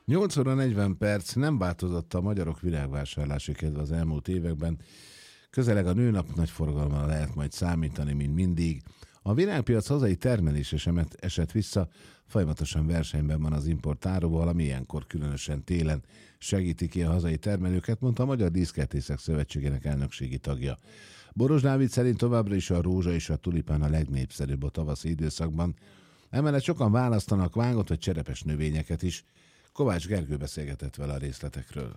8 óra 40 perc, nem változott a magyarok virágvásárlási kedve az elmúlt években. Közeleg a nőnap, nagy forgalommal lehet majd számítani, mint mindig. A virágpiac hazai termelése sem esett vissza, folyamatosan versenyben van az import áruval, ami ilyenkor különösen télen segíti ki a hazai termelőket, mondta a Magyar Díszkertészek Szövetségének elnökségi tagja. Boros Dávid szerint továbbra is a rózsa és a tulipán a legnépszerűbb a tavaszi időszakban. Emellett sokan választanak vágott vagy cserepes növényeket is. Kovács Gergő beszélgetett vele a részletekről.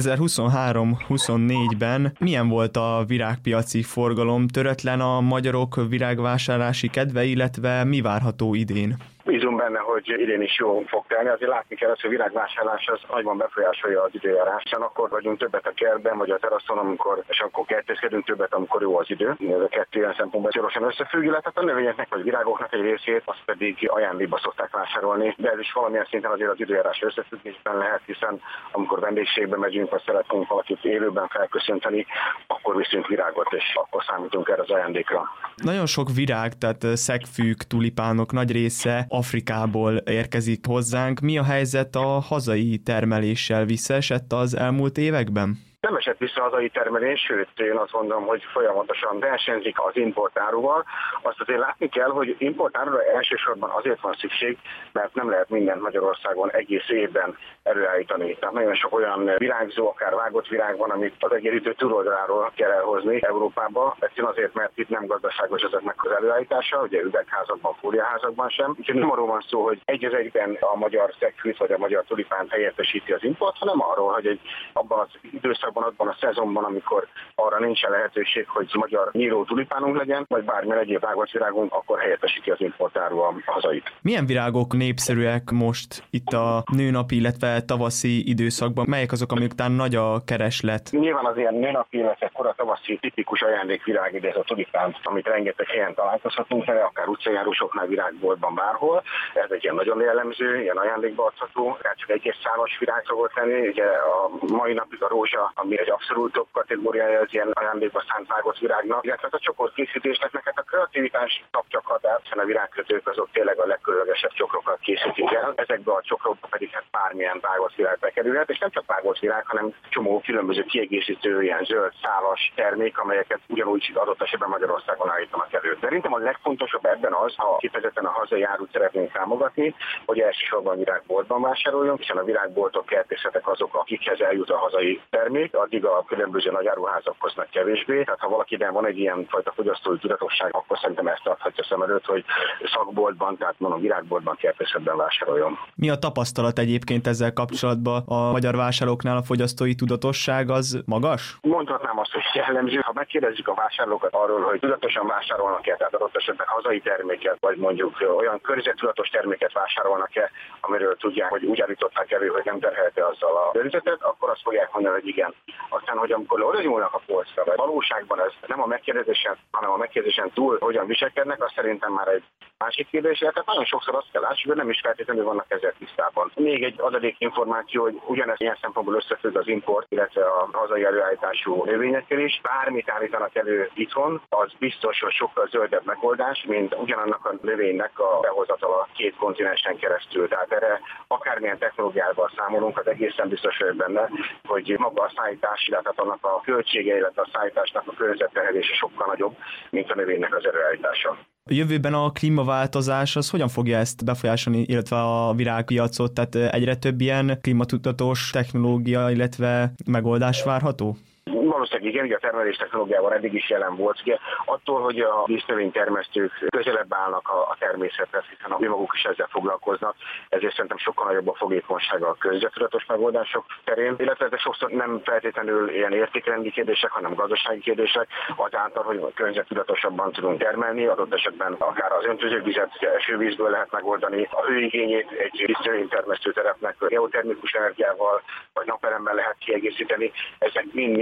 2023-24-ben milyen volt a virágpiaci forgalom? Törötlen a magyarok virágvásárlási kedve, illetve mi várható idén? Bízunk benne, hogy idén is jól fog telni. Azért látni kell, hogy a virágvásárlás az nagyban befolyásolja az időjárást. Akkor vagyunk többet a kertben, vagy a teraszon, és akkor kertészkedünk többet, amikor jó az idő. Ez a kettő ilyen szempontból szorosan összefügg, illetve a növényeknek vagy virágoknak egy részét azt pedig ajándékba szokták vásárolni. De ez is valamilyen szinten azért az időjárás összefüggésben lehet, hiszen amikor vendégségbe megyünk, vagy szeretnénk valakit élőben felköszönteni, akkor viszünk virágot, és akkor számítunk erre az ajándékra. Nagyon sok virág, tehát szegfűk, tulipánok nagy része Afrikából érkezik hozzánk. Mi a helyzet a hazai termeléssel? Visszaesett az elmúlt években? Nem esett vissza a hazai termelés, sőt, én azt mondom, hogy folyamatosan versenyzik az importáruval. Azt azért látni kell, hogy importárura elsősorban azért van szükség, mert nem lehet mindent Magyarországon egész évben előállítani. Tehát nagyon sok olyan virágzó, akár vágott virág van, amit az egyenlítő túloldaláról kell elhozni Európába. Egyszerűen azért, mert itt nem gazdaságos ezeknek az előállítása, ugye üvegházakban, fóliaházakban sem. Úgyhogy nem arról van szó, hogy egy az egyben a magyar szegfűt vagy a magyar tulipánt helyettesíti az import, hanem arról, hogy abban az időszakban, abban a szezonban, amikor arra nincsen lehetőség, hogy magyar nyíló tulipánunk legyen, vagy bármilyen egyéb vágott virágunk, akkor helyettesíti az importáru a hazait. Milyen virágok népszerűek most itt a nőnapi, illetve tavaszi időszakban? Melyek azok, amik után nagy a kereslet? Nyilván az ilyen nőnapi, illetve kora tavaszi tipikus ajándékvirág, ide ez a tulipán, amit rengeteg helyen találkozhatunk vele, akár utcajárusoknál, virágboltban, bárhol. Ez egy ilyen nagyon jellemző, ilyen ajándékba adható, tehát csak egy szálas virág szokott lenni. Ugye a mai napig a rózsa, ami egy abszolút top kategóriája az ilyen ajándékba szánt vágott virágnak, illetve a csokorkészítésnek neked a kreativitás csak határ, hiszen a virágkötők azok tényleg a legkülönlegesebb csokrokat készítik el. Ezekbe a csokrokba pedig bármilyen vágott virág bekerülhet, és nem csak vágott virág, hanem csomó különböző kiegészítő, ilyen zöld, szálas termék, amelyeket ugyanúgy adott esetben Magyarországon állítanak elő. Szerintem a legfontosabb ebben az, ha kifejezetten a hazai árut szeretnénk támogatni, hogy elsősorban virágboltban vásároljunk, hiszen a virágboltok, kertészetek azok, akikhez eljut a hazai termék, addig a különböző nagy áruházakhoz meg kevésbé. Tehát ha valakiben van egy ilyen fajta fogyasztói tudatosság, akkor szerintem ezt tarthatja szem előtt, hogy szakboltban, tehát mondom virágboltban, kertészetben vásároljon. Mi a tapasztalat egyébként ezzel kapcsolatban? A magyar vásárlóknál a fogyasztói tudatosság az magas? Mondhatnám azt, hogy jellemző. Ha megkérdezzük a vásárlókat arról, hogy tudatosan vásárolnak-e, tehát adott esetben hazai terméket, vagy mondjuk olyan környezettudatos terméket vásárolnak-e, amiről tudják, hogy úgy állították elő, hogy nem terhelte azzal a környezetet, akkor azt fogják mondani, hogy igen. Aztán, hogy amikor oda nyúlnak a polcra, vagy valóságban ez nem a megkérdezésen, hanem a megkérdezésen túl hogyan viselkednek, az szerintem már egy másik kérdés. Tehát nagyon sokszor azt kell látni, hogy nem is feltétlenül vannak ezzel tisztában. Még egy adalék információ, hogy ugyanez ilyen szempontból összefügg az import, illetve a hazai előállítású növényekkel is. Bármit állítanak elő itthon, az biztos, hogy sokkal zöldebb megoldás, mint ugyanannak a növénynek a behozatala két kontinensen keresztül. Tehát erre akármilyen technológiával számolunk, az egészen biztos vagyok benne, hogy maga a szállítás, illetve annak a költsége, illetve a szállításnak a környezetterhelése sokkal nagyobb, mint a növénynek az előállítása. A jövőben a klímaváltozás az hogyan fogja ezt befolyásolni, illetve a virágpiacot? Tehát egyre több ilyen klímatudatos technológia, illetve megoldás várható? Valószínűleg igen, ugye a termelés technológiában eddig is jelen volt. Ugye attól, hogy a dísznövénytermesztők közelebb állnak a természethez, hiszen a maguk is ezzel foglalkoznak, ezért szerintem sokkal nagyobb a fogékonysága a környezettudatos megoldások terén, illetve ezek sokszor nem feltétlenül ilyen értékrendi kérdések, hanem gazdasági kérdések, azáltal, hogy környezettudatosabban tudunk termelni, adott esetben akár az öntözővizet esővízből lehet megoldani, a hőigényét egy dísznövénytermesztő terepnek geotermikus energiával vagy naperemmel lehet kiegészíteni. Ezek mind olyan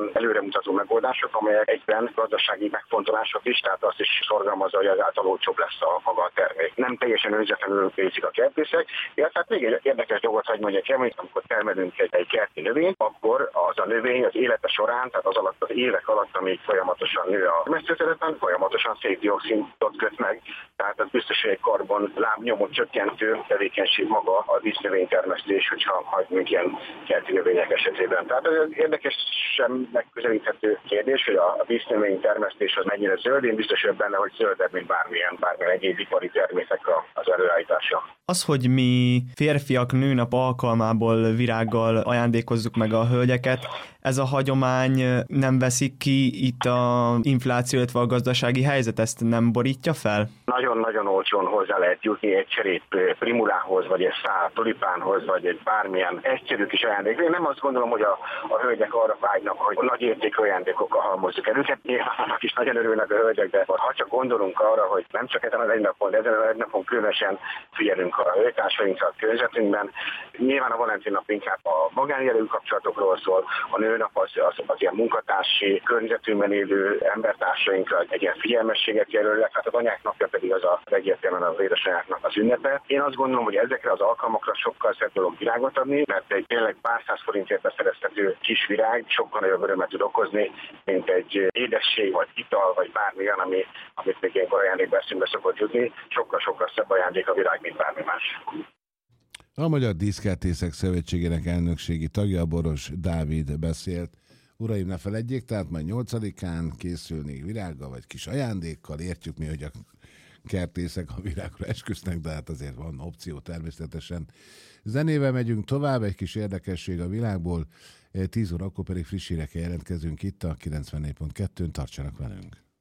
olyan előremutató megoldások, amelyek egyben gazdasági megfontolások is, tehát azt is szorgalmazza, hogy ezáltal olcsóbb lesz a maga a termék. Nem teljesen önzetlenül végzik a kertészek, illetve hát még egy érdekes dolgot hagy mondjak el, hogy amikor termelünk egy kerti növényt, akkor az a növény az élete során, tehát az évek alatt, amíg folyamatosan nő a termesztőterületen, folyamatosan széndioxidot köt meg, tehát ez biztos, hogy egy karbon lábnyomot csökkentő tevékenység maga a dísznövénytermesztés, hogyha hagyunk ilyen kerti növények esetében. Tehát ez érdekesen megközelíthető kérdés, hogy a dísznövénytermesztés az mennyire zöld. Én biztos vagyok benne, hogy zöldebb, mint bármilyen egyéb ipari termékek az előállítása. Az, hogy mi férfiak nőnap alkalmából virággal ajándékozzuk meg a hölgyeket, ez a hagyomány nem veszik ki itt a infláció, illetve a gazdasági helyzet, ezt nem borítja fel? Nagyon-nagyon olcsón hozzá lehet jutni egy cserép primulához, vagy egy szál tulipánhoz, vagy egy bármilyen egyszerű kis ajándék. Én nem azt gondolom, hogy a hölgyek arra vágynak, hogy nagy értékű ajándékokkal halmozzuk el őket. Nyilván annak is nagyon örülnek a hölgyek, de ha csak gondolunk arra, hogy nem csak ezen az egy napon, de ezen az egy napon különösen figyelünk a hölgytársainkra a környezetünkben. Nyilván a Valentin nap inkább a magánjellegű kapcsolatokról szól, a nőnap az ilyen munkatársi környezetünkben élő embertársainkra egy ilyen figyelmességet jelöl, hát az anyák napja pedig az egyértelműen az édesanyáknak az ünnepe. Én azt gondolom, hogy ezekre az alkalmakra sokkal szebb dolog virágot adni, mert egy tényleg pár száz forintért beszerezhető kis virág sokkal nagyobb örömet tud okozni, mint egy édesség, vagy ital, vagy bármilyen, amit még ilyenkor ajándékba eszünkbe szokott jutni. Sokkal-sokkal szebb ajándék a virág, mint bármi más. A Magyar Díszkertészek Szövetségének elnökségi tagja, Boros Dávid beszélt. Uraim, ne feledjék, tehát majd 8-án készülnék virággal, vagy kis ajándékkal. Értjük mi, hogy a kertészek a virágra esküsznek, de hát azért van opció természetesen. Zenével megyünk tovább, egy kis érdekesség a világból. 10 órakor pedig friss hírekkel jelentkezünk itt a 94.2-n, tartsanak velünk.